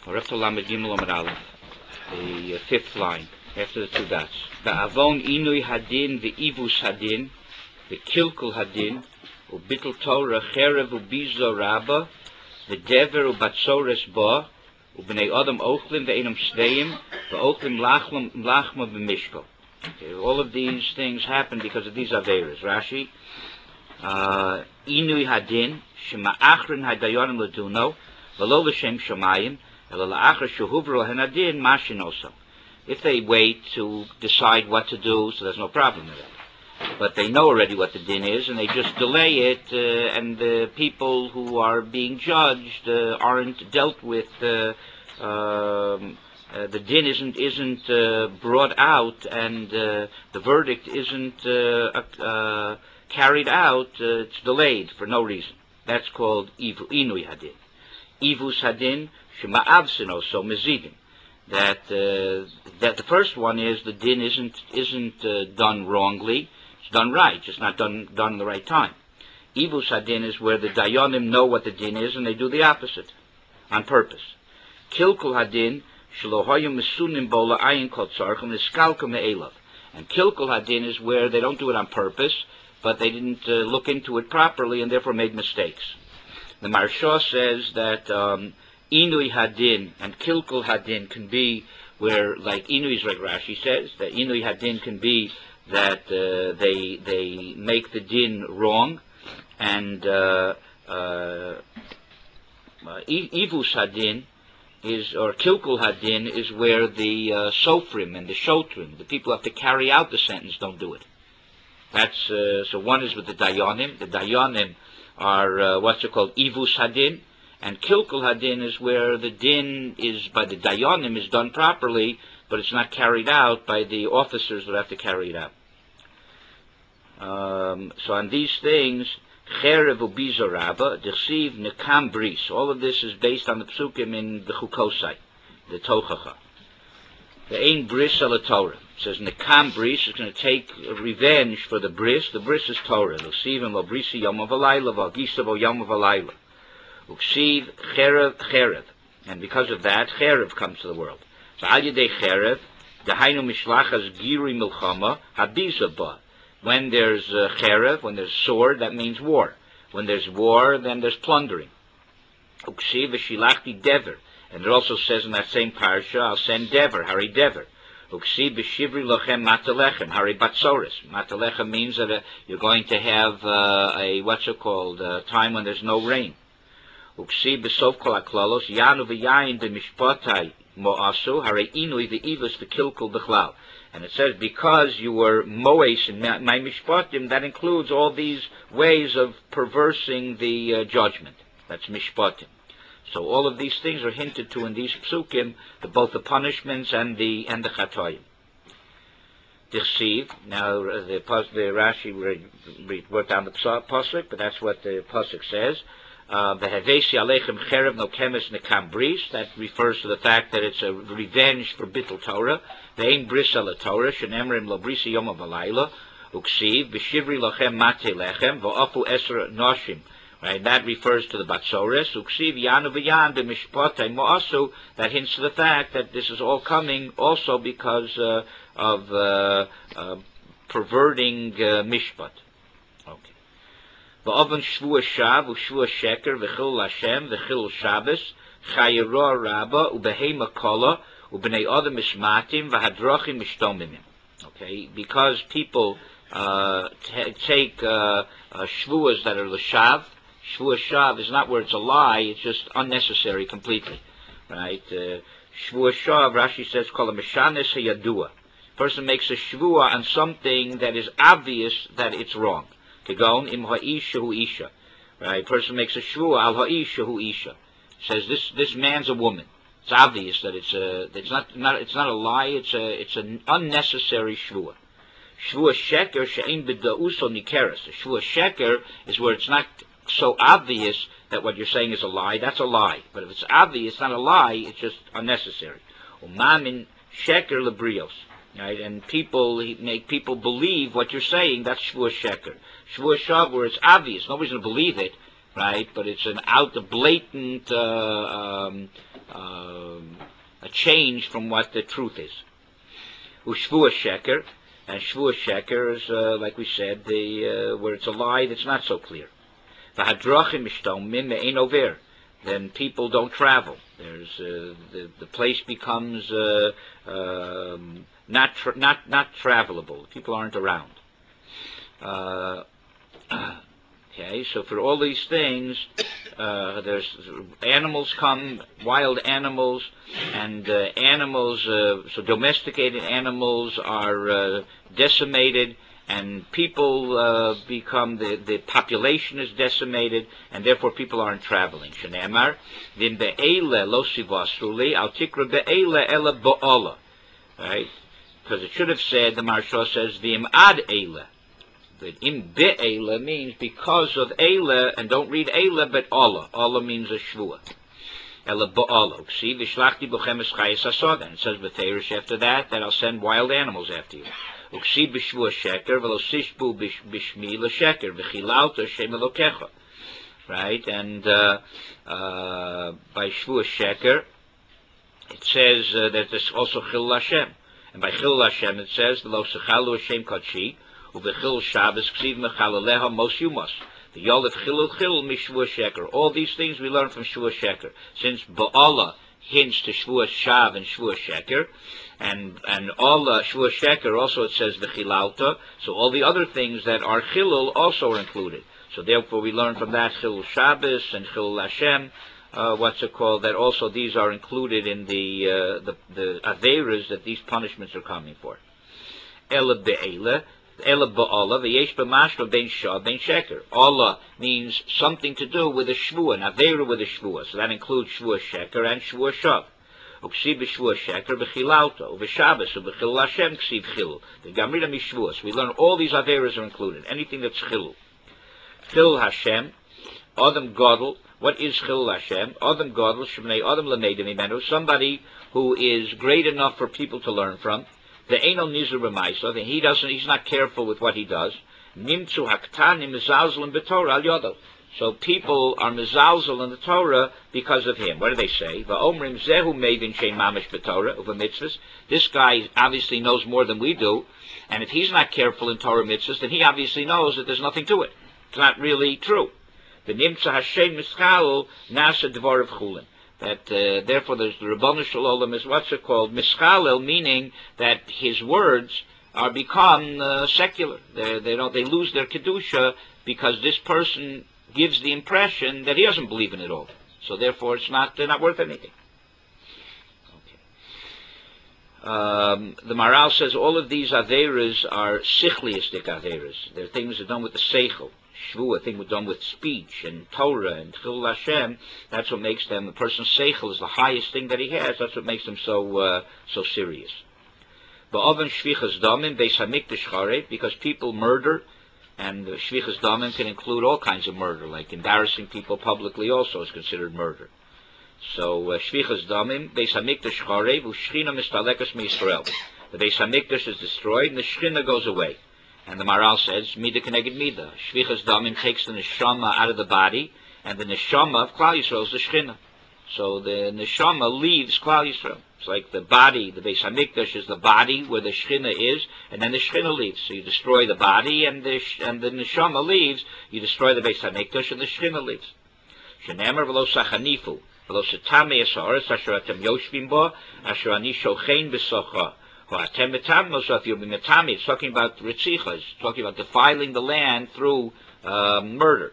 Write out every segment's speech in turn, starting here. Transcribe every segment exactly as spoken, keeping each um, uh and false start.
or up to Lamed Gimel Amud Aleph, the uh, fifth line after the two dots. Ba'avon inui hadin ve'ivus hadin ve'kilkul hadin u'bittul Torah cherev u'bizo rabba ve'dever u'batzores ba u'bnei adam ochlim ve'enam shveim ve'ochlim lachma b'mishko. Okay, all of these things happen because of these averas. Rashi, uh, inui hadin shema achrin hadayonim laduno v'lo v'shem shomayim ela la'achar shehuvru hanadin mashin also. If they wait to decide what to do, so there's no problem with it. But they know already what the din is, and they just delay it, uh, and the people who are being judged uh, aren't dealt with. Uh, um, Uh, the din isn't isn't uh, brought out, and uh, the verdict isn't uh, uh, carried out. Uh, it's delayed for no reason. That's called ivu inui hadin. Ivus hadin shema'avsin also mezidin. That uh, that the first one is the din isn't isn't uh, done wrongly. It's done right. It's not done done the right time. Ivus hadin is where the dayanim know what the din is and they do the opposite on purpose. Kilkul hadin. And kilkul hadin is where they don't do it on purpose, but they didn't uh, look into it properly and therefore made mistakes. The Maharsha says that um, inui hadin and kilkul hadin can be where, like inui is like Rashi says, that inui hadin can be that uh, they they make the din wrong, and uh, uh, ivus hadin is, or kilkul hadin is where the uh, sofrim and the shotrim, the people who have to carry out the sentence, don't do it. That's uh, so. One is with the dayanim. The dayanim are uh, what's it called, ivus hadin, and kilkul hadin is where the din is by the dayanim is done properly, but it's not carried out by the officers that have to carry it out. Um, so on these things. Cherev ubizo rabba, dechsiv nekam bris. All of this is based on the psukim in the Chukosai, the Tochacha. The ein bris ala Torah. It says nekam bris is going to take revenge for the bris. The bris is Torah. Dechsiv and lo brisi yom avalayla, v'agisa vo yom avalayla. Uksiv cherev cherev. And because of that, cherev comes to the world. So al yedei cherev, dehainu mishlachas giri milchama, habiza ba. When there's uh, cherev, when there's sword, that means war. When there's war, then there's plundering. Uksiv v'shilachti dever. And it also says in that same parsha, I'll send dever, hari dever. Uksiv v'shivri lochem matalechem, hari batzoris. Matalechem means that uh, you're going to have uh, a, what's it called, a time when there's no rain. Uksiv b'sof kol haklalos, yanu v'yayin b'mishpatai mo'asu, hari inui v'ivus v'kilkul b'chlal. And it says, because you were moes in my mishpatim, that includes all these ways of perversing the uh, judgment. That's mishpatim. So all of these things are hinted to in these psukim, the, both the punishments and the and the chatoyim. Dichsiv. Now the, the Rashi we worked on the pasuk, but that's what the pasuk says. Uh, that refers to the fact that it's a revenge for bittul Torah. Ve'ein bris ala Torah, shenemrim lo brisi yom avalayla, uksiv b'shivri lochem mate lechem v'afu esra noshim. Right, that refers to the batzores. Uksiv yanu v'yan b'mishpatei mo'asu. That hints to the fact that this is all coming also because uh, of uh, uh, perverting uh, mishpat. Okay. V'oven shvua shav u'shvua sheker v'chil Hashem v'chil Shabbos chayira rabba u'behema kola u'bnei adam mishmatim v'hadrachim mishtomimim. Okay, because people uh, t- take uh, uh, shvuas that are l'shav. Shvua shav is not where it's a lie; it's just unnecessary completely. Right? Uh, shvua shav, Rashi says, kol mishanes hayadua. Person makes a shvua on something that is obvious that it's wrong. Kegon im ha'isha hu isha. Right? Person makes a shvua al ha'isha hu isha. Says this this man's a woman. It's obvious that it's a it's not not it's not a lie. It's a it's an unnecessary shvua. Shvua sheker she'im b'da'uso nikeres. Shvua sheker is where it's not so obvious that what you're saying is a lie. That's a lie. But if it's obvious, it's not a lie. It's just unnecessary. Umamin sheker lebrios. Right, and people make people believe what you're saying. That's shvua sheker. Shvua shav, where it's obvious, nobody's going to believe it, right? But it's an out of blatant uh, um, uh, change from what the truth is. Ushvua sheker, and shvua sheker is, uh, like we said, the uh, where it's a lie that's not so clear. V'hadrachim mishtomim me'ein over. Then people don't travel. There's uh, the the place becomes uh, um, not tra- not not travelable. People aren't around. Uh, okay, so for all these things, uh, there's animals come, wild animals, and uh, animals. Uh, so domesticated animals are uh, decimated. And people uh, become, the, the population is decimated, and therefore people aren't traveling. Shenemar, v'im be'ele lo sivasruli, al tikra be'ele ela bo'ala. Right? Because it should have said, the Maharsha says, v'im ad ele. But im be'ele means because of ele, and don't read ele, but Allah. Allah means a shvua. Ela bo'ala. See, v'shlachti b'chem eschayis asodan. It says b'ferish after that, that I'll send wild animals after you. Uksi b'shvua sheker, v'lo sishbu b'shmi l'sheker, v'chilauta shem elokecha. Right? And uh, uh, by shvua sheker, it says uh, that there's also chil Hashem. And by chil Hashem it says, v'lo sechalu Hashem kodshi, u'v'chil Shabbos ksiv mechalaleha mos yumos. The yolef chilul chil mishvua sheker. All these things we learn from shvua sheker. Since ba'ala hints to shvua shav and shvua sheker, and and all uh, shvua sheker also it says v'chilalta. So all the other things that are chilul also are included. So therefore we learn from that chilul Shabbos and chilul Hashem. Uh, what's it called? That also these are included in the uh, the the averas that these punishments are coming for. Ela be'ela. Ela ba'ala v'yesh b'mashma ben shah ben sheker. Allah means something to do with a shvua, an avera with a shvua. So that includes shvua sheker and shvua shav. Uksiv b'shvua sheker b'chilalta, u'v'shabbos, u'v'chilul Hashem ksiv chilul. The gamrila mishvuas. We learn all these averas are included. Anything that's chilul. Chilul Hashem, Adam Godel. What is chilul Hashem? Adam Godel, shemnei Adam l'meidim imenu. Somebody who is great enough for people to learn from. The Einol Nizur B'Maisa, he doesn't, he's not careful with what he does. Nimtzu Haktanim Mizalzel B'Torah Al Yodel. So people are mizalzel in the Torah because of him. What do they say? Va'omrim Zehu Mevin Shein Mamish B'Torah Uva Mitzvahs. This guy obviously knows more than we do, and if he's not careful in Torah mitzvahs, then he obviously knows that there's nothing to it. It's not really true. The Nimtzu Hashem Mischalul Nasa Dvar of Chulin. That uh, therefore there's the Rabbanu Shalom is what's it called? Mischalel, meaning that his words are become uh, secular. They they don't they lose their kedusha because this person gives the impression that he doesn't believe in it all. So therefore it's not they're not worth anything. Okay. Um, the Maharal says all of these averas are sichliistic averas. They're things that are done with the seichel. Shvu, a thing we're done with speech and Torah and Chilul Hashem. That's what makes them. The person's seichel is the highest thing that he has. That's what makes them so uh, so serious. Ba'oven shvichas damim beis hamikdash charev, because people murder, and shvichas damim can include all kinds of murder, like embarrassing people publicly. Also is considered murder. So uh, shvichas damim beis hamikdash charev u'shchina mistalekas meYisrael. The beis hamikdash is destroyed and the shchina goes away. And the Maharal says, Mida Keneged Mida. Shvichas Damim takes the neshama out of the body, and the neshama of Klal Yisrael is the Shechina. So the neshama leaves Klal Yisrael. It's like the body, the Beis HaMikdash is the body where the Shechina is, and then the Shechina leaves. So you destroy the body, and the and the neshama leaves. You destroy the Beis HaMikdash, and the Shechina leaves. Shenemar v'lo sachanifu, v'lo setame esaretz asher atem yoshvim bo, asher ani shochein b'socha. It's talking about ritzicha, it's talking about defiling the land through uh, murder.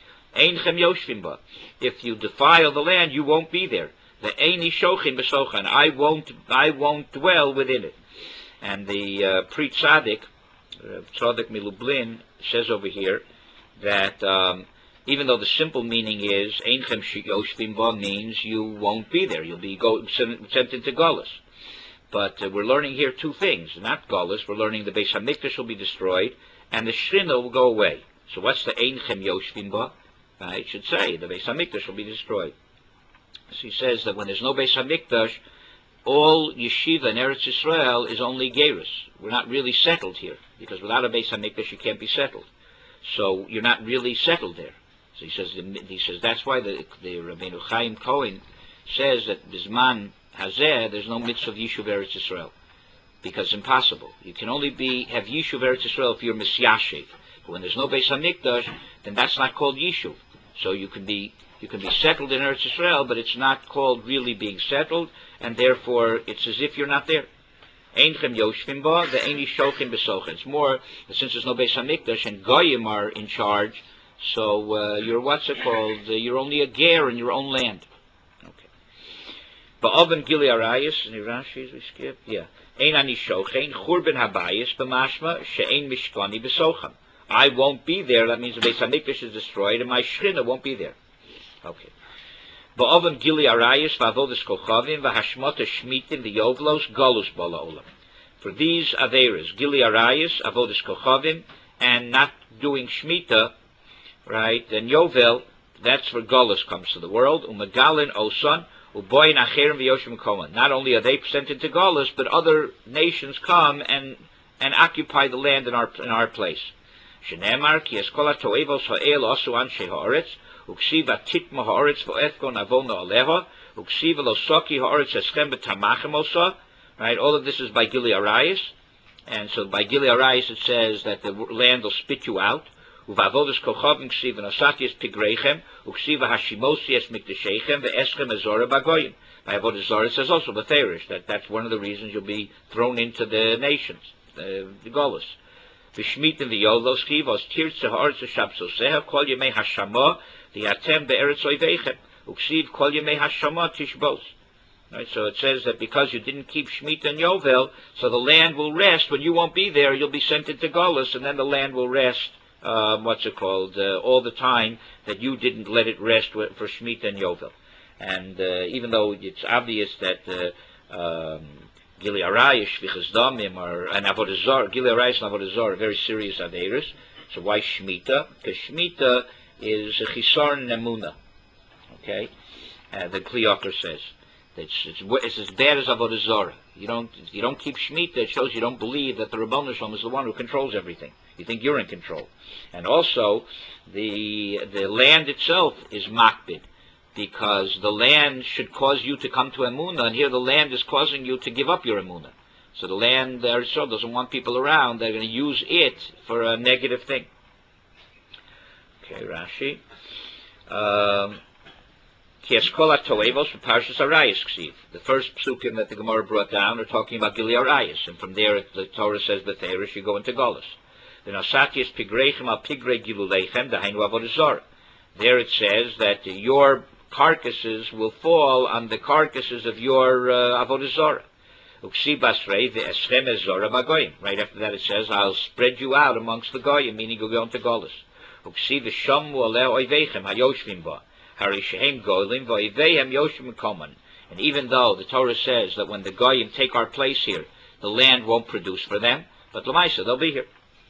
If you defile the land, you won't be there. The eini shochin b'sochan, I won't, I won't dwell within it. And the uh, Pri Tzaddik, uh, Tzaddik Milublin, says over here that um, even though the simple meaning is einchem yoshvim ba means you won't be there, you'll be go, sent, sent into Golus. But uh, we're learning here two things, not Golus. We're learning the Beis HaMikdash will be destroyed, and the Shechina will go away. So what's the Einchem Yoshvim Ba? Uh, it should say the Beis HaMikdash will be destroyed. So he says that when there's no Beis HaMikdash, all yeshiva in Eretz Yisrael is only gerus. We're not really settled here, because without a Beis HaMikdash you can't be settled. So you're not really settled there. So he says, he says that's why the, the Rabbeinu Chaim Cohen says that Bisman hazeh, there's no mitzvah of Yishuv Eretz Yisrael, because it's impossible. You can only be have Yishuv Eretz Yisrael if you're Misyashiv. But when there's no Beis Hamikdash, then that's not called Yishuv. So you can be you can be settled in Eretz Yisrael, but it's not called really being settled, and therefore it's as if you're not there. Einchem yoshvim ba, the eini shochim besocha. It's more, since there's no Beis Hamikdash and Goyim are in charge, so uh, you're what's it called? Uh, you're only a ger in your own land. Okay. Ba'oven gili arayis, any Rashis we skip? Yeah. Ein ani shochein churben habayis b'mashma she'ein mishkani besocham. I won't be there. That means the Beis Hamikdash is destroyed, and my shechina won't be there. Okay. Ba'oven gili arayis v'avodas kochavim v'hashmota shmitim v'yovlos galus bala olam. For these averas, gili arayis, avodas kochavim, and not doing shmita, right, and yovel, that's where galus comes to the world. Umagalin osan uboyin acherim v'yoshim koman. Not only are they sent into galus, but other nations come and and occupy the land in our in our place. Shenemar ki eskola toevos ha'el osu anshe haaretz. Uksiva titma haaretz vo'ethgon avona aleha. Uksiva losoki haaretz eschem b'tamachem osa. Right, all of this is by Gili Arayis. And so by Gili Arayis it says that the land will spit you out. Uvavodas kochavim ksiva nosati pigrechem. Uksiva hashimosi es mikdeshechem ve'eschem ezora bagoyim. By Avodas Zarah it says also b'therish, that that's one of the reasons you'll be thrown into the nations, the, the Golos. V'shmitim v'yolos chivos tirtze ha'aretz shabsoseha kol yemei hashama v'yatem be'eretz oivechem. Uksiv kol yemei hashama tishbos. Right, so it says that because you didn't keep Shemitah and Yovel, so the land will rest. When you won't be there, you'll be sent into Golus, and then the land will rest, um, what's it called, uh, all the time that you didn't let it rest for Shemitah and Yovel. And uh, even though it's obvious that uh, um, Gili Arayis, Shvichas Damim, or and Avodah Zarah, Gili Arayis and Avodah Zarah are very serious Averis. So why Shemitah? Because Shemitah is a Chisar Nemuna. Okay? Uh, the Kli Yakar says. It's, it's, it's as bad as Avodah Zarah. You don't you don't keep Shemitah. It shows you don't believe that the Rebbeinu Shalom is the one who controls everything. You think you're in control. And also, the the land itself is makbid, because the land should cause you to come to Emunah, and here the land is causing you to give up your Emunah. So the land there itself doesn't want people around. They're going to use it for a negative thing. Okay, Rashi. Um, The first psukim that the Gemara brought down are talking about Gili Arayis, and from there the Torah says Betherish, you go into Golus. There it says that your carcasses will fall on the carcasses of your uh, Avodah Zarah. Right after that it says, I'll spread you out amongst the Goyim, meaning you'll go into Golus. And even though the Torah says that when the Goyim take our place here, the land won't produce for them, but Lamaisa, they'll be here.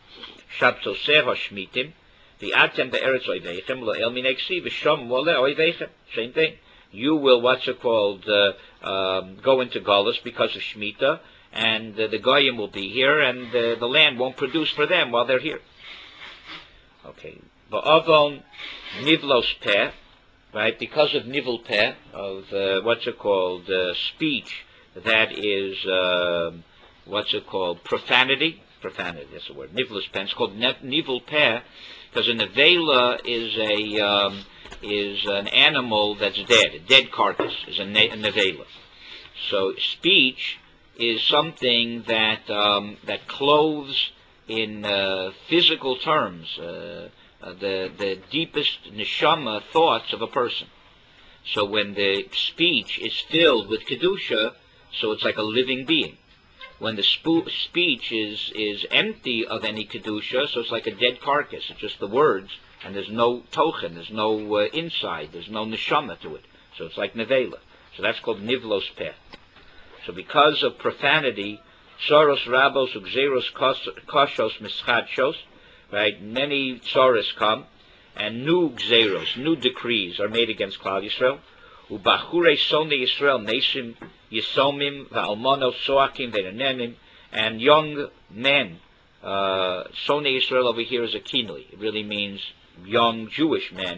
Same thing. You will, what's it called, uh, um, go into Golus because of Shemitah, and uh, the Goyim will be here, and uh, the land won't produce for them while they're here. Okay. Va'avon nivlos peh. Right, because of nivel peh, of uh, what's it called, uh, speech that is, uh, what's it called, profanity. Profanity, that's the word. Nivlus peh. It's called nivel peh because a nevela is a um, is an animal that's dead. A dead carcass is a, ne- a nevela. So speech is something that um, that clothes in uh, physical terms. Uh, Uh, the, the deepest neshama thoughts of a person. So when the speech is filled with Kedusha, so it's like a living being. When the sp- speech is, is empty of any Kedusha, so it's like a dead carcass. It's just the words, and there's no tochen, there's no uh, inside, there's no neshama to it. So it's like nevela. So that's called nivlos peh. So because of profanity, soros rabos ugzeros koshos mischadshos, right, many tzoros come, and new gzeros, new decrees are made against Klal Yisrael. Ubachure soni Yisrael nesim yisomim va'almonos soakim ve'nenim, and young men. Uh, soni Yisrael over here is a kinui. It really means young Jewish men.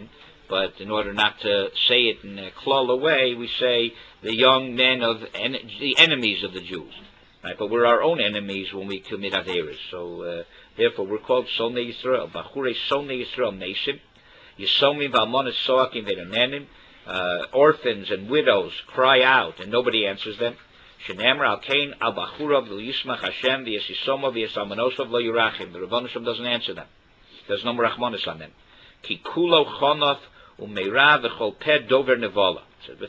but in order not to say it in a klala way, we say the young men of en the enemies of the Jews. Right? But we're our own enemies when we commit averos. So uh, therefore, we're called Sonei Yisrael. Bachure Sonei Yisrael Nesim. Yisomim v'almonas soakim v'eranenim. Orphans and widows cry out, and nobody answers them. Shenemar al kain al bachurav v'yismach Hashem v'yesisomov v'yesalmanosov lo yirachim. The Rebbeinu Shem doesn't answer them. There's no merachmanis on them. Ki kulo chonof umeira v'chol ped dover nevola.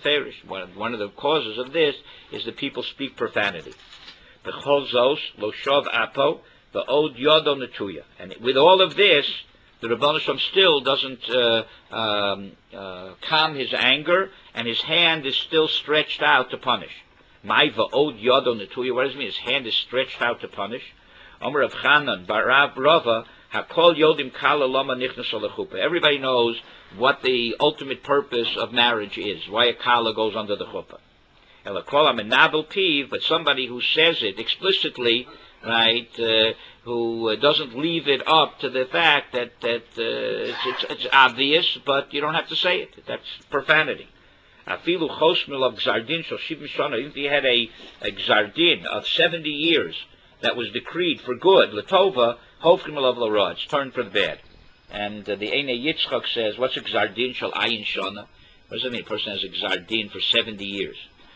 One of the causes of this is that people speak profanity. V'chol zos lo shov apo v'od yodo netuya. And with all of this, the Rebbeinu Shem still doesn't uh, um, uh, calm his anger, and his hand is still stretched out to punish. Mai v'od yodo netuya. What does it mean? His hand is stretched out to punish. Omer of Chanan barav Rava hakol yodim kala lama nichnas alachupa. Everybody knows what the ultimate purpose of marriage is. Why a kala goes under the chuppah. Elakol amenabel piv, but somebody who says it explicitly, right, uh, who uh, doesn't leave it up to the fact that that uh, it's, it's, it's obvious, but you don't have to say it. That's profanity. Afilu chosmil of gzardin shel shivim shana. If he had a, a gzardin of seventy years that was decreed for good, latova hofrim of l'ra, it's turned for the bad. And uh, the Einei Yitzchak says, what's a gzardin shel ayin shana? What does that mean? A person has a gzardin for seventy years.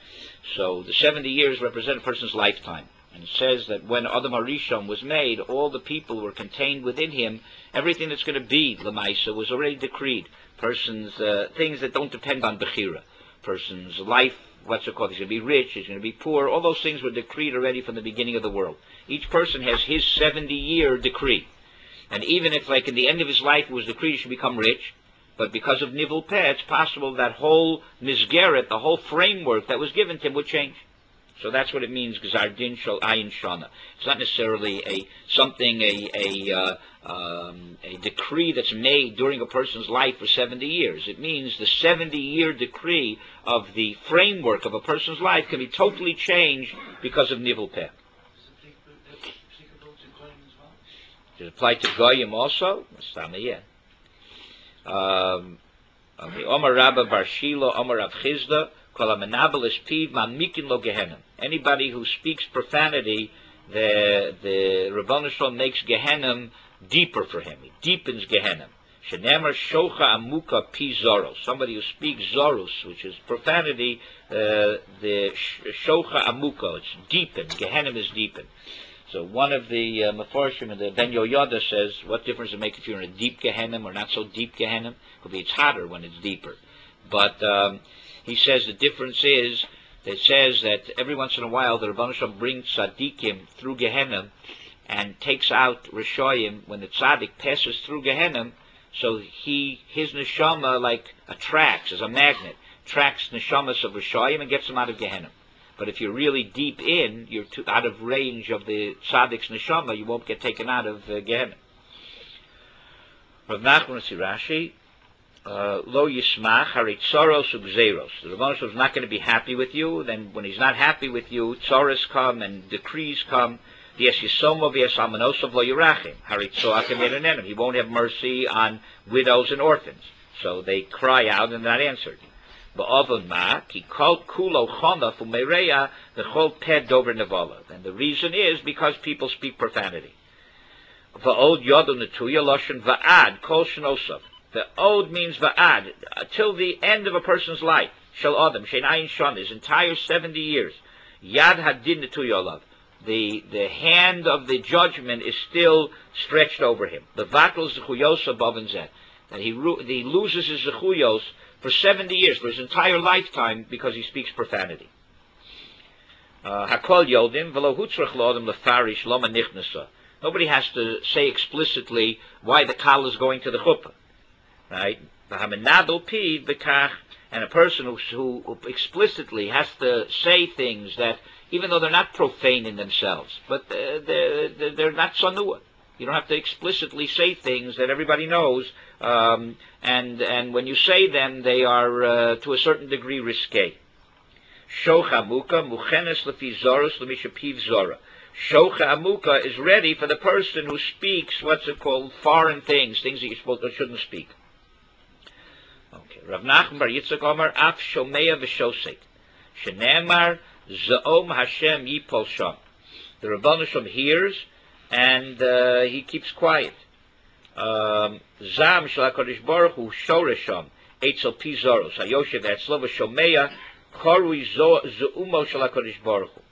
So the seventy years represent a person's lifetime. And it says that when Adam HaRishon was made, all the people were contained within him. Everything that's going to be Lamaisa was already decreed. Persons, uh, things that don't depend on Bechira. Person's life, what's it called? He's going to be rich, he's going to be poor. All those things were decreed already from the beginning of the world. Each person has his seventy-year decree. And even if, like, in the end of his life it was decreed he should become rich, but because of Nivul Peh, it's possible that whole Mizgeret, the whole framework that was given to him would change. So that's what it means, Gzardin Shal Ayin Shana. It's not necessarily a something, a a, uh, um, a decree that's made during a person's life for seventy years. It means the seventy-year decree of the framework of a person's life can be totally changed because of Nivul Peh. Does it apply to Goyim also? Yeah. Um, Omar Rabba Bar Shila, Omar Rav Chizda. Anybody who speaks profanity, the the Rebbeinu Shalom makes Gehenna deeper for him. He deepens Gehenna. Shenemar shocha amuka pi zoros. Somebody who speaks zorus, which is profanity, uh, the shocha amuka, it's deepened. Gehenna is deepened. So one of the uh, Mefarshim, the Ben Yoyada says, what difference does it make if you're in a deep Gehenna or not so deep Gehenna? Could be it's hotter when it's deeper. But um, he says the difference is, it says that every once in a while the Rebbeinu Shalom brings tzaddikim through Gehenna and takes out Rishoyim when the tzaddik passes through Gehenna, so he his neshama like attracts, as a magnet, attracts neshamas of Rishoyim and gets them out of Gehenna. But if you're really deep in, you're too, out of range of the tzaddik's neshama, you won't get taken out of uh, Gehenna. Rav Nachman Rashi, Lo yismach haritzoros ugzeros. The Rebbeinu Shalom is not going to be happy with you. Then, when he's not happy with you, tzoros come and decrees come. V'yes yisomo v'yes almanosov lo yirachim. Haritzoakim erenenim. He won't have mercy on widows and orphans. So they cry out and they're not answered. Ba'avon ma ki kol kulo chonaf u'meireya v'chol ped dover nevola. And the reason is because people speak profanity. Va'od yodu netuya loshen va'ad kol shenosav. The od means va'ad, till the end of a person's life. Shel Adam, shein ayin shon, his entire seventy years. Yad hadin netuyolav. The the hand of the judgment is still stretched over him. The vatal zechuyos above and zeh. That he, he loses his zechuyos for seventy years, for his entire lifetime, because he speaks profanity. Hakol yodim v'lo hutzrach lo'adam lefarish loma nichnasa. Nobody has to say explicitly why the kal is going to the chuppah. Right? And a person who, who explicitly has to say things that, even though they're not profane in themselves, but they're, they're, they're not sanua. You don't have to explicitly say things that everybody knows, um, and and when you say them, they are uh, to a certain degree risque. Shocha amuka muchenes lefi zoros lemishapiv zora. Shocha amuka is ready for the person who speaks what's it called, foreign things, things that you're supposed to shouldn't speak. Okay. Rav Nachman bar Yitzchak Omer Af Shomea v'Shosek Shenemar Zaom Hashem Yipol Sham. The Rebbeinu Shem hears and uh, he keeps quiet. Zam Shel HaKadosh Baruch Hu Shoresh Sham Eitzel Pizoros Hayoshev Etzlo v'Shomea Korui Zeumo Shel HaKadosh Baruch Hu.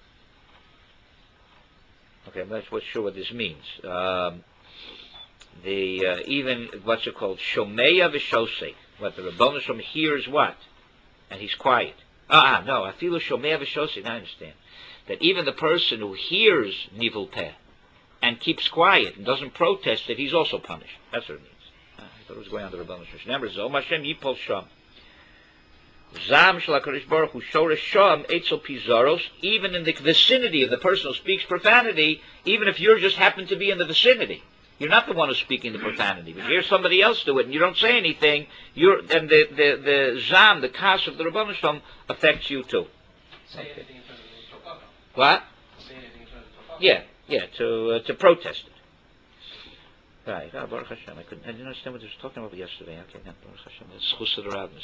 Okay, I'm not sure what this means. Um, the uh, even what's it called? Shomeya v'Shosek. What the Rebbeinu Shem hears what? And he's quiet. Ah, no, I feel a Shomeya v'Shosek. I understand. That even the person who hears Nivul Peh and keeps quiet and doesn't protest it, he's also punished. That's what it means. Ah, I thought it was going on the Rebbeinu Shem. Remember, Zom Hashem Yipol Sham. Zam Shel HaKadosh Baruch Hu Shoresh Sham Eitzel Pizoros. Even in the vicinity of the person who speaks profanity, even if you just happen to be in the vicinity. You're not the one who's speaking the profanity, but you hear somebody else do it, and you don't say anything. You're then the the the zam, the kas of the Rebbeinu Shem affects you too. Say anything in terms of Torah. What? Say anything in terms of Torah. Yeah, yeah, to uh, to protest it. Right. Oh, Baruch Hashem. I couldn't. I didn't understand what he was talking about yesterday. Okay, now Baruch Hashem. It's chus of the Rabbis.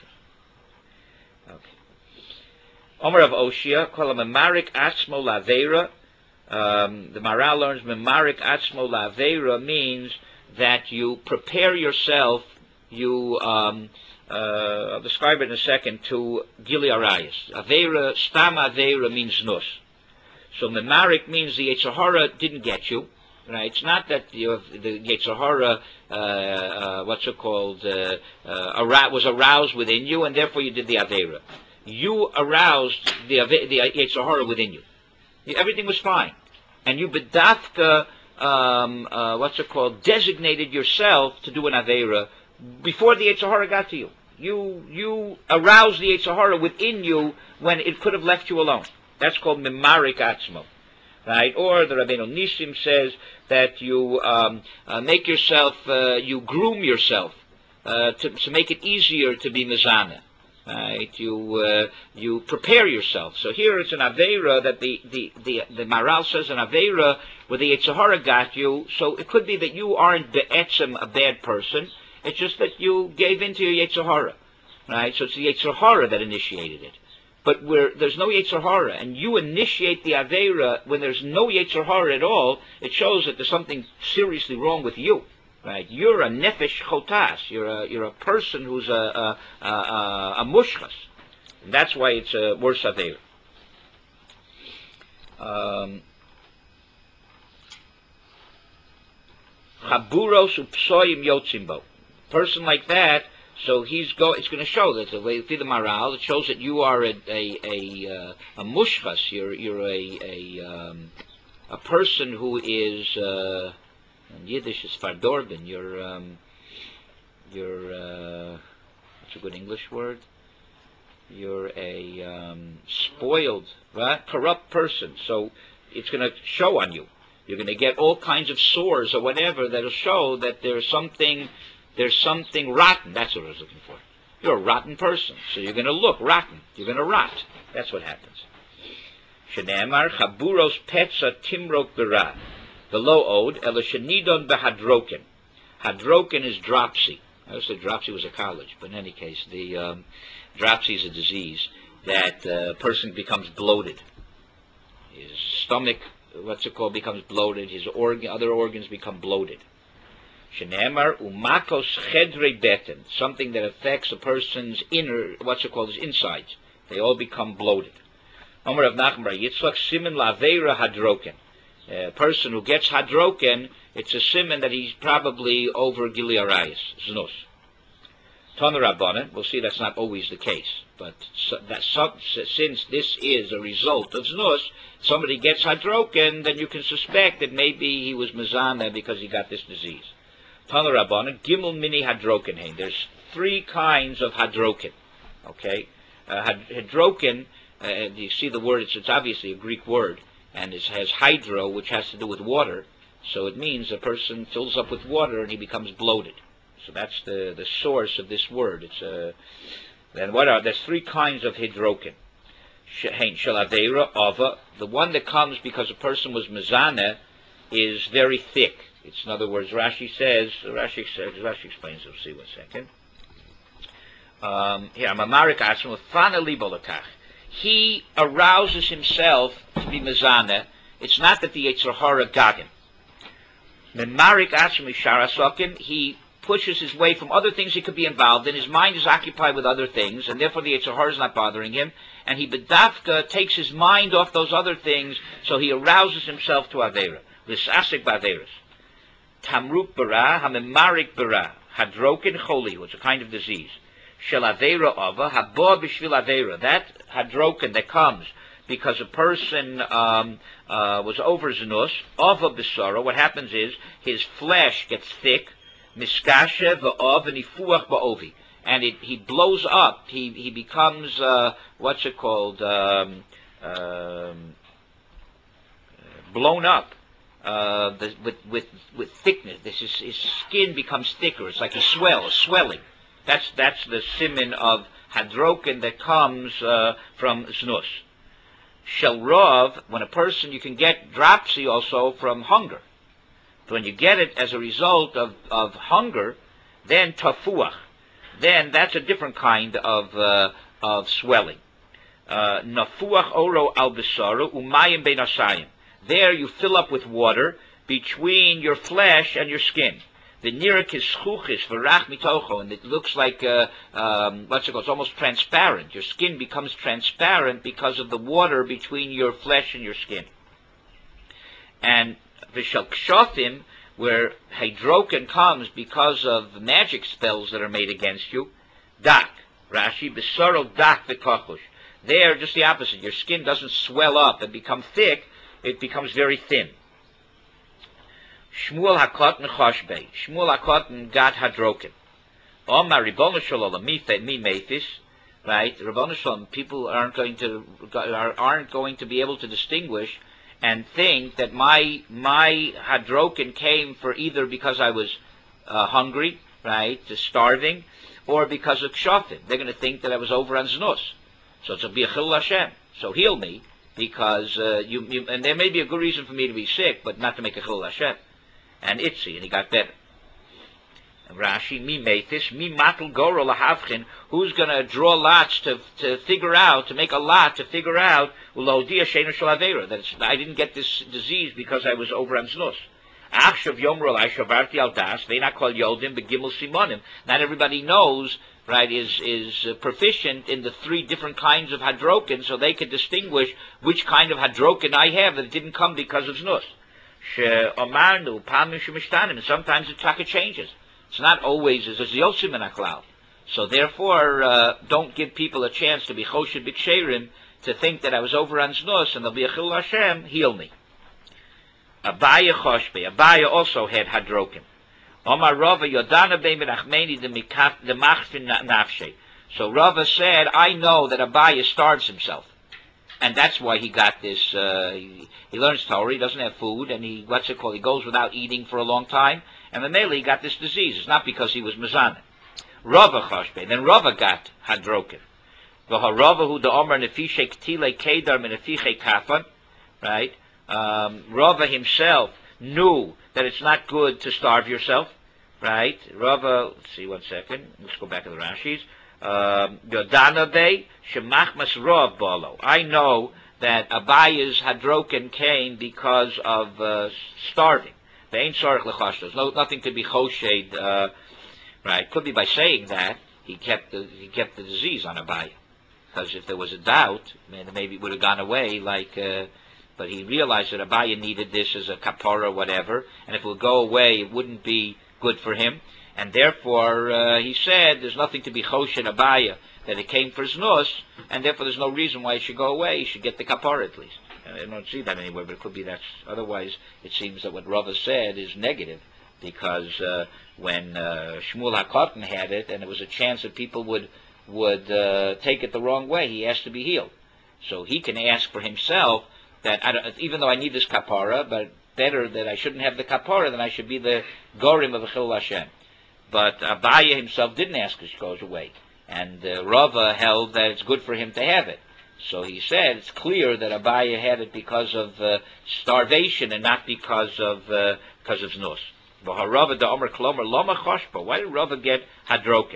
Okay. Omer of Oshia, call him a Marik Atzmo Laveira. Um, the Maral learns Memarik Atzmo Laveira means that you prepare yourself, you, um, uh, I'll describe it in a second, to Gili Arayas. Aveira, Stam Aveira means Nus. So Memarik means the Yetzer Hara didn't get you. Right? It's not that you have, the Yetzer Hara, uh, uh, what's it called, uh, uh, was aroused within you, and therefore you did the Aveira. You aroused the, the Yetzer Hara within you. Everything was fine. And you bedafka, um, uh, what's it called, designated yourself to do an Aveira before the Yetzer Hara got to you. You you aroused the Yetzer Hara within you when it could have left you alone. That's called Memarik Atzmo. Right? Or the Rabbeinu Nisim says that you um, uh, make yourself, uh, you groom yourself uh, to, to make it easier to be Mizana. Right, you uh, you prepare yourself. So here it's an Aveira that the the the, the Maral says an Aveira where the Yetzer Hara got you. So it could be that you aren't be'etzem a bad person. It's just that you gave into your Yetzer Hara, right? So it's the Yetzer Hara that initiated it. But where there's no Yetzer Hara and you initiate the Aveira when there's no Yetzer Hara at all, it shows that there's something seriously wrong with you. Right, you're a nefesh chotas. You're a you're a person who's a a a, a, a mushchas, and that's why it's a worse aveir. Chaburos upsoyim yotzimbo. Person like that, so he's go. It's going to show that the way through the Maral, it shows that you are a a a, uh, a mushchas. You're you're a a um, a person who is. Uh, In Yiddish is fardorben. You're, um, you're, uh, what's a good English word? You're a um, spoiled, right? Corrupt person. So it's going to show on you. You're going to get all kinds of sores or whatever that'll show that there's something, there's something rotten. That's what I was looking for. You're a rotten person. So you're going to look rotten. You're going to rot. That's what happens. Shenemar chaburos petza timrok bera. Below ode, elashenidon behadroken. Hadroken is dropsy. I said dropsy was a college, but in any case, the um, dropsy is a disease that a uh, person becomes bloated. His stomach, what's it called, becomes bloated. His organ, other organs become bloated. Shenemar umakos chedre beten, something that affects a person's inner, what's it called, his insides. They all become bloated. Omer of Nachman bar Yitzchak simin laveira hadroken. A person who gets hadroken, it's a siman that he's probably over Gili Arayas, Znus. Tana Rabbanan, we'll see that's not always the case, but so, that so, since this is a result of Znus, somebody gets hadroken, then you can suspect that maybe he was Mizana because he got this disease. Tana Rabbanan, Gimel Mini Hadroken Hein. There's three kinds of hadroken. Okay? Uh, hadroken, uh, you see the word, it's, it's obviously a Greek word. And it has hydro, which has to do with water. So it means a person fills up with water and he becomes bloated. So that's the, the source of this word. It's a, then what are, there's three kinds of hidroken. Shalaveira, ava. The one that comes because a person was mezaneh is very thick. It's, in other words, Rashi says, Rashi says, Rashi explains, we'll see one second. Um, here, Mamarik Atzmo, Fana Libolakach. He arouses himself to be Mezaneh. It's not that the Yetzer Hara got him. Mamarik Atzmo Sharasokin, he pushes his way from other things he could be involved in. His mind is occupied with other things, and therefore the Yetzer Hara is not bothering him. And he bedafka takes his mind off those other things, so he arouses himself to Aveira. L'sasik b'Aveiras. Tamruk bara, hamemarik bara, hadrokin choli, which is a kind of disease. Shel Aveira ava, haba b'shvil Aveira. That hadrokin that comes because a person um, uh, was over zinus, ava b'sara, what happens is his flesh gets thick, miskashe v'av and ifuach ba'ovi. And it, he blows up. He he becomes uh, what's it called? Um, um, blown up uh, the, with with with thickness. This is his skin becomes thicker. It's like a swell, a swelling. That's that's the siman of hadroken that comes uh, from znus. Shel rov, when a person you can get dropsy also from hunger. So when you get it as a result of of hunger, then tafuach. Then that's a different kind of uh, of swelling. Nafuach oro al besaru umayim beinasayim. There you fill up with water between your flesh and your skin. The nirak is schuchis v'rach mitocho, and it looks like uh, um, what's it called? It's almost transparent. Your skin becomes transparent because of the water between your flesh and your skin. And v'shal kshotim, where hydroken comes because of magic spells that are made against you, dak, Rashi, besaro dak v'kochush. There, just the opposite. Your skin doesn't swell up and become thick, it becomes very thin. Shmuel HaKotten choshbei. Shmuel HaKotten got hadroken. Omar Ribono Shalom mi meithis, right? Ribono Shalom, people aren't going to aren't going to be able to distinguish and think that my my hadroken came for either because I was uh, hungry, right, just starving, or because of kshafim. They're going to think that I was over on znus. So it's a biachil Hashem. So heal me, because uh, you, you and there may be a good reason for me to be sick, but not to make a chil Hashem. And itzy, and he got better. And Rashi, mi meithis, mi matul goro lahavchin. Who's going to draw lots to to figure out, to make a lot to figure out ulodia sheinu shel avera, that I didn't get this disease because I was over on znus. Achshav yomro lai shavarti al das ve'ina kol yodim begimel simonim. Not everybody knows, right, is is uh, proficient in the three different kinds of hadroken, so they can distinguish which kind of hadroken I have that didn't come because of znus. She'omarnu pamim shemishtanim. Sometimes the taka changes. It's not always as a yosim in aklal. So therefore, uh, don't give people a chance to be choshed b'ksherim, to think that I was over on znus and they'll be a chil Hashem, heal me. Abaya choshbe. Abaya also had hadroken. Omar Rava Yodana be mirachmeni the machfin nafshe. So Rava said, I know that Abaya starves himself. And that's why he got this, uh, he, he learns Torah, he doesn't have food, and he, what's it called, he goes without eating for a long time, and then mainly he got this disease. It's not because he was Mizaneh. Rava choshbe. Then Rava got hadroken. V'harava hu da'omer nefishe ktile kedar menefiche kafan, right? Um, Rava himself knew that it's not good to starve yourself, right? Rava, let's see one second, let's go back to the Rashis. Yodana be shemachmas rov balo. I know that Abaya's hadroken came because of uh, starving. They ain't sarich lechashtos. No, nothing to be choshed, uh, right? Could be by saying that he kept the he kept the disease on Abaya, because if there was a doubt, man, maybe it would have gone away. Like, uh, but he realized that Abaya needed this as a kapara, or whatever, and if it would go away, it wouldn't be good for him. And therefore, uh, he said, there's nothing to be choshed Abaya, that it came for znus, and therefore there's no reason why it should go away. He should get the kapara at least. And I don't see that anywhere, but it could be that's, otherwise it seems that what Rava said is negative, because uh, when uh, Shmuel HaKotten had it, and there was a chance that people would, would uh, take it the wrong way, he has to be healed. So he can ask for himself that, I don't, even though I need this kapara, but better that I shouldn't have the kapara than I should be the gorim of the chil Hashem. But Abaya himself didn't ask it goes away. And uh, Rava held that it's good for him to have it. So he said it's clear that Abaya had it because of uh, starvation and not because of uh, because of znus. Why did Rava get hadroken?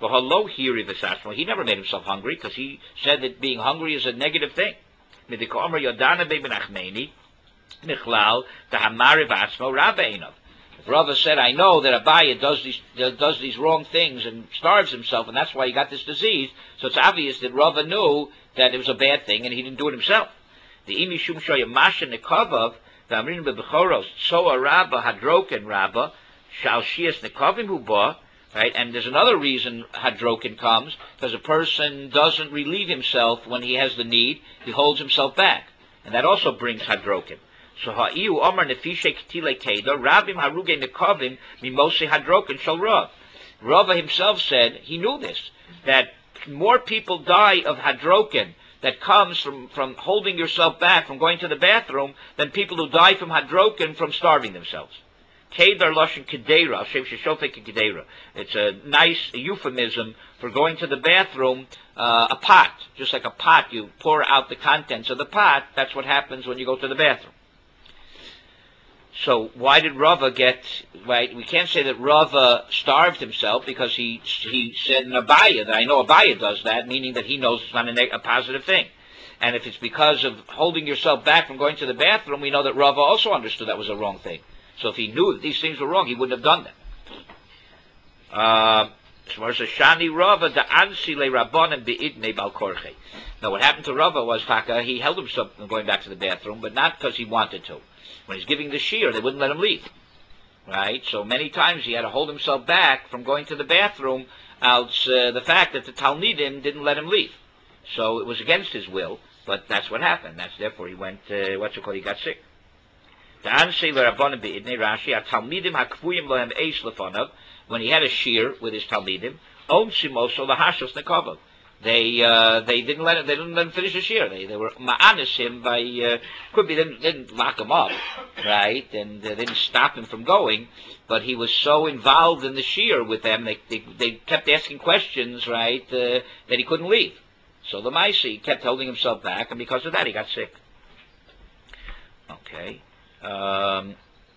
V'halo hiri v'sasmo. He never made himself hungry because he said that being hungry is a negative thing. Midikomer yodana be'benachmeni nichlal tahamari v'asmo rabbeinav. If Rava said, I know that Abaya does these does these wrong things and starves himself, and that's why he got this disease, so it's obvious that Rava knew that it was a bad thing, and he didn't do it himself. The imi shum shoyamasha nekavav v'amrin bebechoros soa rabba hadroken rabba shal shias nekavim huba. Right, and there's another reason hadroken comes because a person doesn't relieve himself when he has the need; he holds himself back, and that also brings hadroken. So ha'iu omar nefishe ketile keda rabim haruge nekavim mimose hadroken shal rav. Rava himself said he knew this, that more people die of hadroken that comes from, from holding yourself back from going to the bathroom than people who die from hadroken from starving themselves. Kedar lashon kedera, shem sheshofek kedera. It's a nice euphemism for going to the bathroom. Uh, a pot, just like a pot, you pour out the contents of the pot. That's what happens when you go to the bathroom. So why did Rava get, right, we can't say that Rava starved himself because he he said in Abaya, that I know Abaya does that, meaning that he knows it's not a, neg- a positive thing. And if it's because of holding yourself back from going to the bathroom, we know that Rava also understood that was a wrong thing. So if he knew that these things were wrong, he wouldn't have done them. Uh, now what happened to Rava was, Taka, he held himself from going back to the bathroom, but not because he wanted to. When he's giving the shiur, they wouldn't let him leave. Right? So many times he had to hold himself back from going to the bathroom out uh, the fact that the Talmidim didn't let him leave. So it was against his will, but that's what happened. That's therefore he went, uh, what's it called, he got sick. When he had a shiur with his Talmidim, They uh, they didn't let him, they didn't let him finish the shiur. They they were ma'anis him by uh, could be they didn't, didn't lock him up, right? And uh, they didn't stop him from going, but he was so involved in the shiur with them, they they, they kept asking questions, right? Uh, that he couldn't leave. So the Maisi kept holding himself back, and because of that, he got sick. Okay. Um,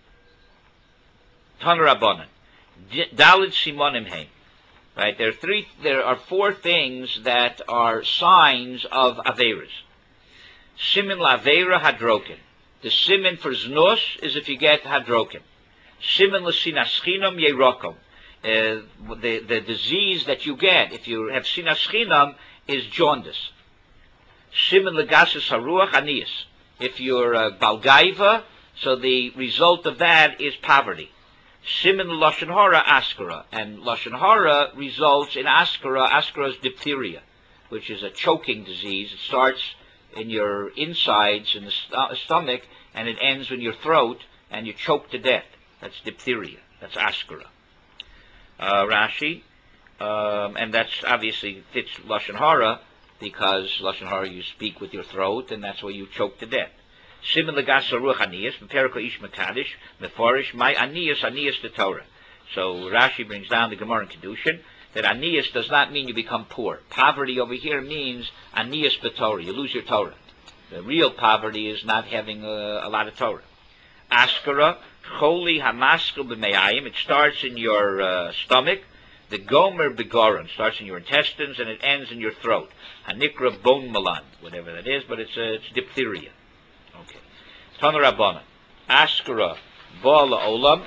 Tan Rabbanan, Dalit Simonim Heim. Right, there are three. There are four things that are signs of averas. Simin lavera hadroken. The simin for znos is if you get hadroken. Simin l'sinaschinam yerokom. Uh, the the disease that you get if you have sinaschinam is jaundice. Simin legasus haruach anias. If you're uh, balgaiva, so the result of that is poverty. Simin Lashon Hara Askara, and Lashon Hara results in Askara. Askara is diphtheria, which is a choking disease. It starts in your insides, in the st- stomach, and it ends in your throat, and you choke to death. That's diphtheria. That's Askara. Uh, Rashi, um, and that's obviously fits Lashon Hara, because Lashon Hara you speak with your throat, and that's why you choke to death. Simin legas haruach anias, meperiko ish mekadish, meforish, my anias, anias the Torah. So Rashi brings down the Gemara in Kedushin that anias does not mean you become poor. Poverty over here means anias b'Torah, you lose your Torah. The real poverty is not having a, a lot of Torah. Askara, choli hamaskil b'me'ayim, it starts in your uh, stomach. The gomer begoron starts in your intestines and it ends in your throat. Hanikra bone malan, whatever that is, but it's, uh, it's diphtheria. Okay. Tana Rabbana. Askara Ba'ala Olam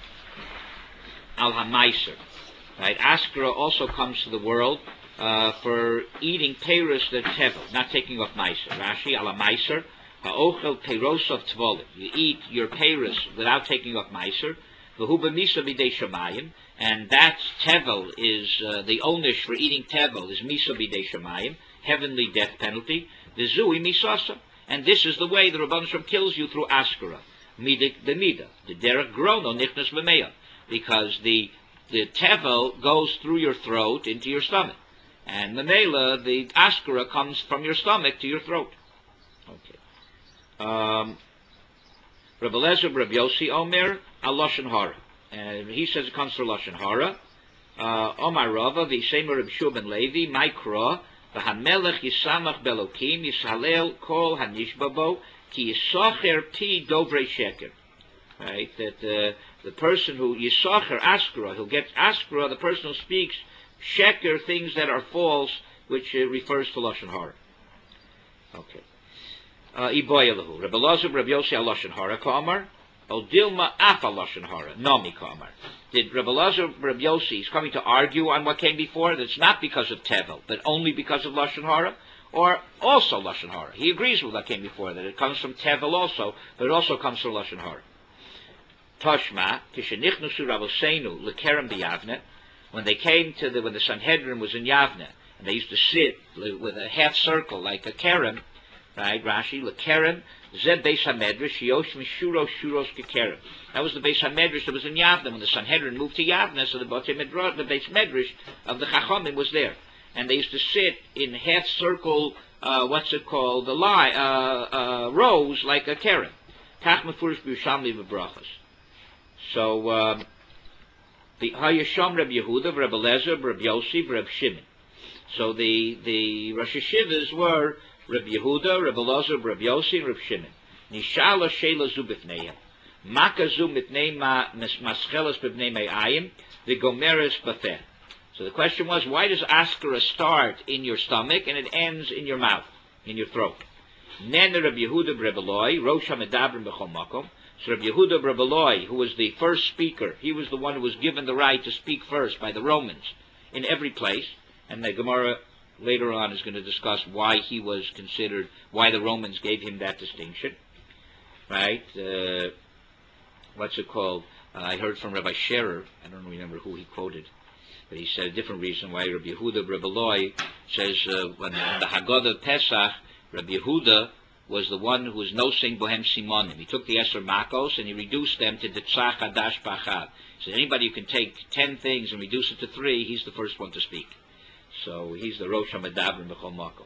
Al HaMaiser. Right? Askara also comes to the world uh, for eating Peiros that Tevel, not taking off Maiser. Rashi Al HaMaiser. Ha'ochel Peiros of Tvolim. You eat your Peiros without taking off Maiser. V'hu b'misa b'dei Shamayim. And that Tevel is, uh, the onish for eating Tevel is Misa b'dei Shamayim, heavenly death penalty. V'zui misasa. And this is the way the Rabban Shem kills you through Askara. Midik the Mida. The derech grono nichnas b'meya. Because the the tevel goes through your throat into your stomach. And Mamela, the Askara comes from your stomach to your throat. Okay. Um, Rabbi Lezer, Rabbi Yossi, Omer, al Lashon Hara. And he says it comes through Lashon Hara. Uh, Omar Rava, v'Yisema Rabbi Shua ben Levi, Maikra, v'hamelech yisamach belokim yishalel kol hanishbabo ki yisacher pi dovrei sheker. Right, that uh, the person who yisacher askara, who gets askara, the person who speaks sheker, things that are false, which uh, refers to lashon hara. Okay. Iboyalahu. Rabbi Elazar, Rabbi Yossi al lashon hara ka'amar. O dilma af al lashon hara. Nami ka'amar. Did Rabbi Elazar, Rabbi Yossi, he's coming to argue on what came before? That's not because of tevel, but only because of lashon hara, or also lashon hara. He agrees with what came before, that it comes from tevel also, but it also comes from lashon hara. Toshma kishenichnusu Rabosenu lekerem biyavne. When they came to the when the Sanhedrin was in Yavne, and they used to sit with a half circle like a kerem, right? Rashi lekerem zed beis hamedrash yosh mishuros shuros kekerem. That was the beis hamedrash that was in Yavne when the Sanhedrin moved to Yavne. So the Botei Medrash, the beis medrash of the Chachamim was there, and they used to sit in half circle. Uh, what's it called? The lie uh, uh, rows like a kerem. Kach mefurish b'Yushalmi v'brachos. So. Um, The Hayasham Reb Yehuda, Reb Elazar, Reb Yossi, Reb Shimon. So the the Rosh Hashivas were Reb Yehuda, Reb Elazar, Reb Yossi, Reb Shimon. Nishala Shela Zu B'fneihem. Maka Zu Mitnei Ma Maschelas B'fnei Me'ayim, the Gomeres B'feh. So the question was, why does Askara start in your stomach and it ends in your mouth, in your throat? Nen Reb Yehuda, Reb Eloi, Rosh HaMedabrim B'chol Makom. So Rabbi Yehuda Rabbi Eloi, who was the first speaker, he was the one who was given the right to speak first by the Romans in every place. And the Gemara later on is going to discuss why he was considered, why the Romans gave him that distinction. Right? Uh, what's it called? Uh, I heard from Rabbi Scherer, I don't remember who he quoted, but he said a different reason why Rabbi Yehuda Rabbi Eloi says uh, when the Haggadah of Pesach, Rabbi Yehuda was the one who was nosing bohem simonim. He took the Eser Makos and he reduced them to the Tzach Hadash Pachad. So anybody who can take ten things and reduce it to three, he's the first one to speak. So he's the Rosh HaMedabrim B'chol Makom.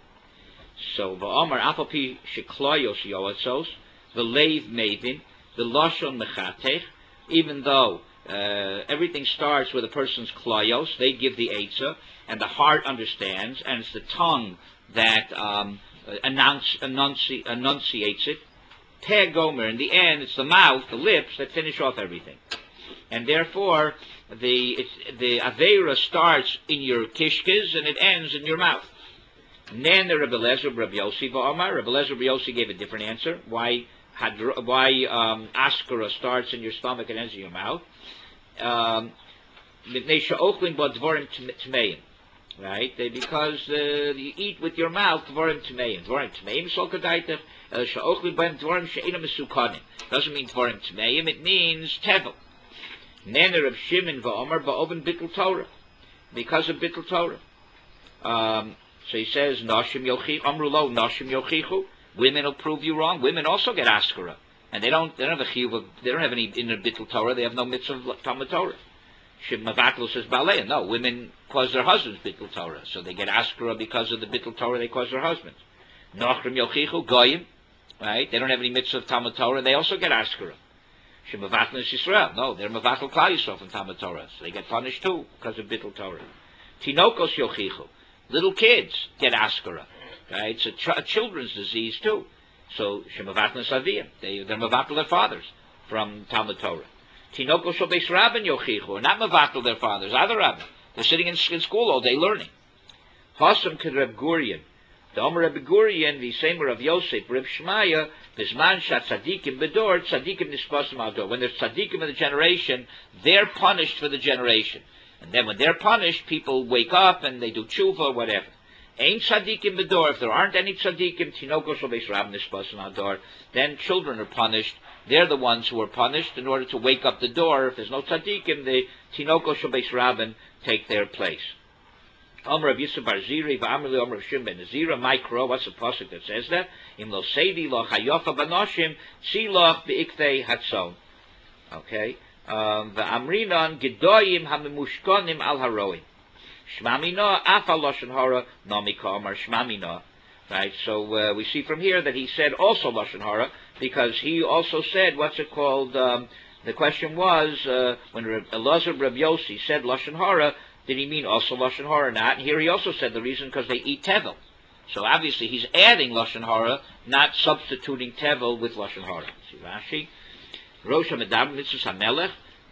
So va'amar afapi shekloyos yoatzos, the leiv mevin, the lashon mechatech, even though uh, everything starts with a person's kloyos, they give the eitzah, and the heart understands, and it's the tongue that um, Uh, announce, annunci, enunciates it. Peh gomer, in the end, it's the mouth, the lips, that finish off everything. And therefore, the it's, the Aveira starts in your kishkes and it ends in your mouth. Then the Rebbe Elazar, Rebbe Yossi, V'amar, Rebbe Elazar, Rebbe Yossi gave a different answer. Why, hadro, why um, Askara starts in your stomach and ends in your mouth? Um, Right, they, because uh, you eat with your mouth dvorim tmeim. Dvorim tmeim sol kadaitach she'ochlin b'hem dvorim she'ina mesukanim. Doesn't mean dvorim tmeim. It means tevel. Nener of Shimon va'omer ba'oven bittul Torah, because of bittul Torah. Um, so he says nashim yochichu amru lo nashim yochichu. Women will prove you wrong. Women also get askara, and they don't. They don't have a chiyuv. They don't have any in the bittul Torah. They have no mitzvah of Talmud Torah. Shemavatlu says Balei. No, women cause their husbands bittul Torah, so they get askara because of the bittul Torah. They cause their husbands. Nachrim yochichu goyim, right? They don't have any mitzvah of Talmud Torah. They also get askara. Shemavatlu is Yisrael. No, they're mavatlu Klal Yisrael from Talmud Torah, so they get punished too because of bittul Torah. Tinokos yochichu, little kids get askara, right? It's a, ch- a children's disease too. So shemavatlu saviyim, they they're mavatlu their fathers from Talmud Torah. Tinokos shobeis rabin yochichu, not mavatlu their fathers, other rabbin. They're sitting in, in school all day learning. Hasam kid Reb Gurion, the Omer Reb Gurion, the Semer of Yosef, Reb Shmaya, Bisman shat tzadikim bedor, tzadikim nispasim al dor. When there's tzadikim in the generation, they're punished for the generation. And then when they're punished, people wake up and they do tshuva or whatever. Ain't tzadikim bedor. If there aren't any tzadikim, tinokos shobeis rabin nispasim al dor, then children are punished. They're the ones who are punished in order to wake up the door. If there's no tzaddikim, the tinokos shobeis rabin take their place. Omer of Yisuf Bar Ziri, v'amrli Omer of Shim ben Zira, Mikro, what's the pasuk that says that? Im lo seidi lo chayofa banoshim, tziloch be'iktei hatzon. Okay? V'amrinon gedoyim hamimushkonim al haroim. Shmamino af al lashon hara, nami ka'amar shmamino. Right, so uh, we see from here that he said also lashon hara, because he also said, what's it called, um, the question was, uh, when Reb Elazar Reb Yossi said lashon hara, did he mean also lashon hara or not? And here he also said the reason because they eat tevel. So obviously he's adding lashon hara, not substituting tevel with lashon hara. See Rashi, Rosh HaMedabrim mitzvus hamelech,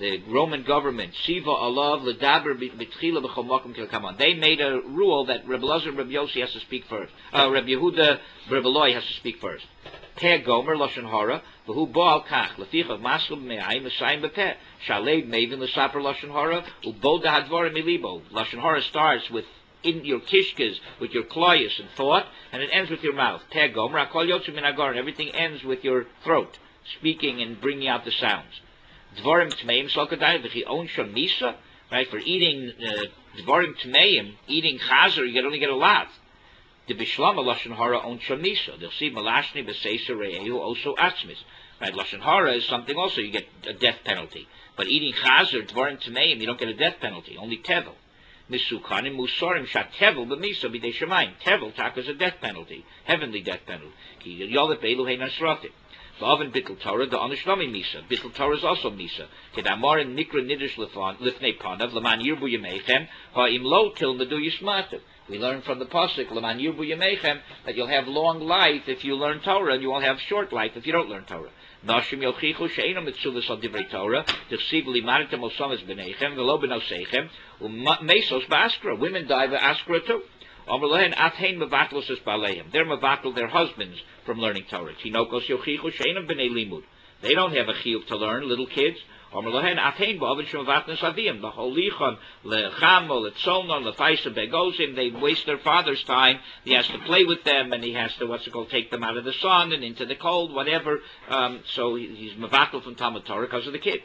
the Roman government, Siva Alav Ledaber B'Tchila B'Chol Makom Kilkaman. They made a rule that Rebbe Lazar Rebbe Yossi has to speak first. Uh, Rebbe Yehuda Rebbe Eloi has to speak first. Peh Gomer Lashon Hara V'Hu Baal Kach Lefichav Maskul Me'ayim Mesayim B'Peh Shaleid Mevin L'Saper Lashon Hara U'Bo Dahadvarim Milibo. Lashon Hara starts with in your kishkas, with your kloyas and thought, and it ends with your mouth. Peh Gomer Akol Yotzu Min Agar, and everything ends with your throat, speaking and bringing out the sounds. Dvarim Tmeim Salkadai V'Chi On Shon Misa, right? For eating uh, Dvarim Tmeim, eating chazer, you can only get a lot. The Bishlama Lashon Hara On Shon Misa. They'll see Malashni B'Seisa Re'ehu also Atzmis. Right? Lashon Hara is something also you get a death penalty. But eating chazer, Dvarim Tmeim, you don't get a death penalty. Only tevel. Misukanim Musarim Shat Tevel B'Misa B'Dei Shemayim. Tevel tak is a death penalty, heavenly death penalty. Ki Yolef Beilu Hein Asratim. Ba'avin Bittul Torah, the Anishlami Misa. Bittul Torah is also Misa. Kedamarin Nikra Nidish Lifnei Panav, Laman Yirbu Yemeichem, Ha'im Lo Tilmedu Yishmatav. We learn from the Pasuk, Laman Yirbu Yemeichem, that you'll have long life if you learn Torah, and you will have short life if you don't learn Torah. Nashim Yochichu She'enam Mitzuvas Al Divrei Torah, Tichsiv Limaritem Osamas B'neichem, V'lo B'noseichem, U'mesos Ba'askra. Women die by Askra too. They're mavatl their husbands from learning Torah. They don't have a chiyuv to learn, little kids. The holichon lechamol letzolnon lefaisa begozim. They waste their father's time. He has to play with them, and he has to what's it called, take them out of the sun and into the cold, whatever. Um, so he's mavatl from Talmud Torah because of the kids.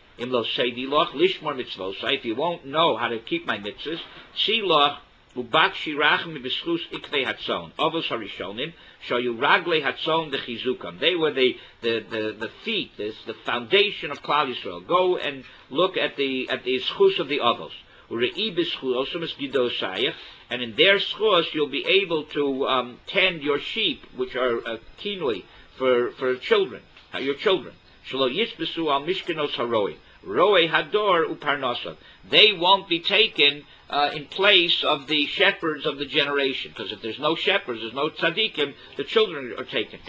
If you won't know how to keep my mitzvahs, shilach. Ubat shirachim b'schus ikvei hatzon. Avos harishonim shoyu raglei hatzon dechizukam. They were the the the, the feet, this, the foundation of Klal Yisrael. Go and look at the at the schus of the avos. Urei b'schuosum es gidosayach, and in their schus you'll be able to um, tend your sheep, which are uh, kinui for for children, uh, your children. Shelo yisbesu al mishkenos haroi. Roe hador uparnosav. They won't be taken Uh, in place of the shepherds of the generation, because if there's no shepherds, there's no tzaddikim, the children are taken.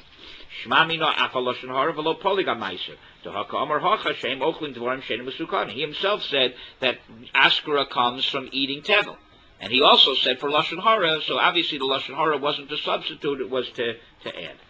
He himself said that Askara comes from eating tevel, and he also said for lashon hara. So obviously the lashon hara wasn't to substitute; it was to to add.